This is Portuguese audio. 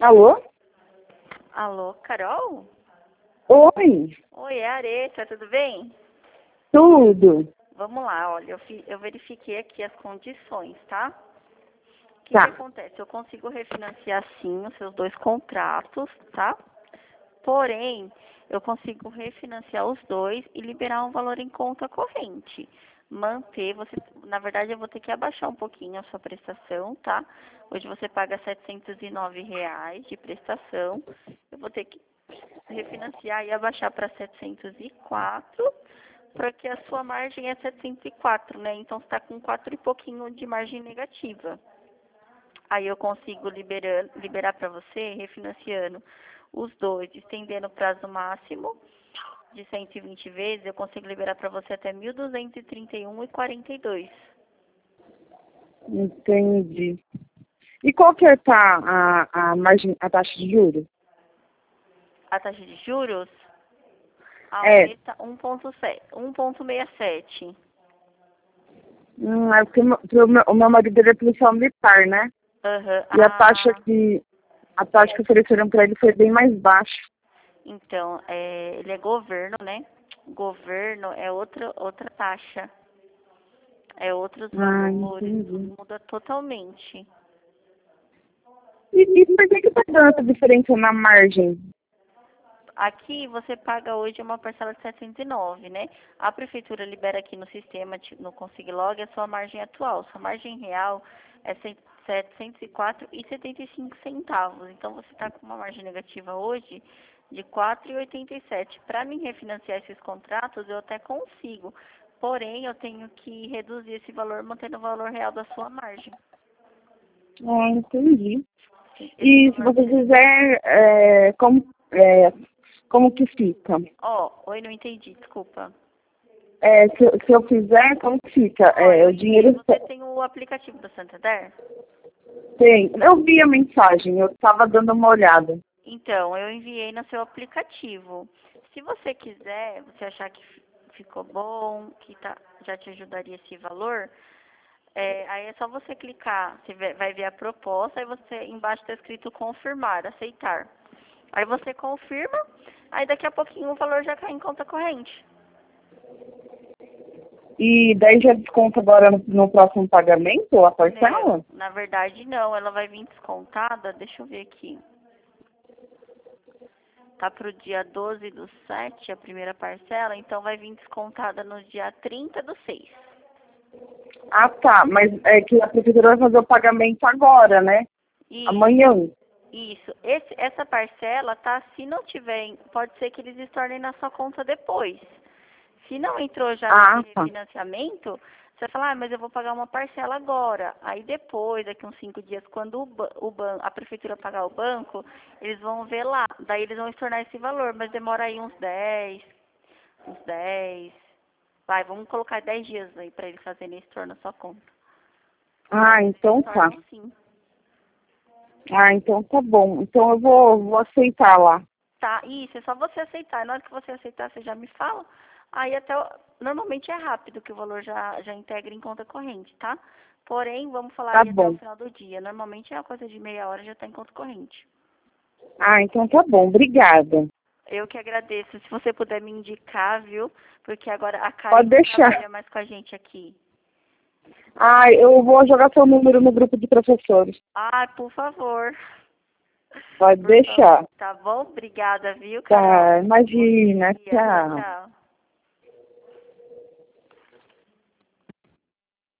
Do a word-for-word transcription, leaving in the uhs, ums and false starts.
Alô? Alô, Carol? Oi, Oi, é a Areta, tudo bem? tudo. Vamos lá, olha, eu, fi- eu verifiquei aqui as condições, tá? O que que Tá. acontece? Eu consigo refinanciar sim os seus dois contratos, tá? Porém, eu consigo refinanciar os dois e liberar um valor em conta corrente. Manter, você, na verdade, eu vou ter que abaixar um pouquinho a sua prestação, tá? Hoje você paga setecentos e nove reais de prestação. Eu vou ter que refinanciar e abaixar para setecentos e quatro, porque a sua margem é setecentos e quatro, né? Então você está com quatro e pouquinho de margem negativa. Aí eu consigo liberar, liberar para você, refinanciando os dois, estendendo o prazo máximo de cento e vinte vezes, eu consigo liberar para você até mil duzentos e trinta e um reais e quarenta e dois. Entendi. E qual que é tá a, a margem, a taxa de juros? A taxa de juros É, aumenta um vírgula sessenta e sete. hum, é porque o meu, pro meu- o meu marido ele é policial militar, né? Aham. E a taxa Ah, que a taxa que ofereceram para ele foi bem mais baixa. então, é, ele é governo, né? Governo é outra, outra taxa, é outros Ah, valores, entendi. muda totalmente. E, e por que que tá dando essa diferença na margem? Aqui você paga hoje uma parcela de setecentos e nove, né? A prefeitura libera aqui no sistema, ti- no Consiglog, a sua margem atual. Sua margem real é cem- setecentos e quatro reais e setenta e cinco centavos. Então você está com uma margem negativa hoje de quatro reais e oitenta e sete. Para mim refinanciar esses contratos, eu até consigo. Porém, eu tenho que reduzir esse valor mantendo o valor real da sua margem. Ah, entendi. Sim, esse E se valor você você... fizer, é, como, é, como que fica? Ó, oi, não entendi, desculpa. É, se, eu- se eu fizer, como que fica? Ó, É, eu o enviei. dinheiro Você tem o aplicativo do Santander? tem. Eu vi a mensagem, eu estava dando uma olhada. Então, eu enviei no seu aplicativo. Se você quiser, você achar que fi- ficou bom, que tá, já te ajudaria esse valor, é, aí é só você clicar, você vê- vai ver a proposta, aí você embaixo está escrito confirmar, aceitar. Aí você confirma, aí daqui a pouquinho o valor já cai em conta corrente. E daí já desconta agora no, no próximo pagamento, a Não, parcela? na verdade não, ela vai vir descontada, deixa eu ver aqui. Tá pro dia doze do sete a primeira parcela, então vai vir descontada no dia trinta do seis. Ah, tá. Mas é que a prefeitura vai fazer o pagamento agora, né? Isso, Amanhã. isso. Esse, essa parcela, tá? Se não tiver, em- pode ser que eles estornem na sua conta depois. Se não entrou já nesse Ah, tá. refinanciamento, você vai falar, ah, mas eu vou pagar uma parcela agora. Aí depois, daqui uns cinco dias, quando o, ba- o ban a prefeitura pagar o banco, eles vão ver lá. Daí eles vão estornar esse valor, mas demora aí uns dez, uns dez. Vai, vamos colocar dez dias aí para eles fazerem esse estorno na sua conta. Mas Ah, eles então tá. estornam sim. Ah, então tá bom. Então eu vou, vou aceitar lá. Tá, isso, é só você aceitar. Na hora que você aceitar, você já me fala. Aí até, o- normalmente é rápido que o valor já, já integra em conta corrente, tá? Porém, vamos falar Tá aí até o bom. final do dia. Normalmente é uma coisa de meia hora já está em conta corrente. Ah, então tá bom. Obrigada. Eu que agradeço. Se você puder me indicar, viu? Porque agora a Karen Pode não deixar. trabalha mais com a gente aqui. Ah, eu vou jogar seu número no grupo de professores. Ah, por favor. Pode Por favor. deixar. Tá bom? Obrigada, viu, Carol? Tá, Bom imagina. dia. Tchau, Tchau. tchau.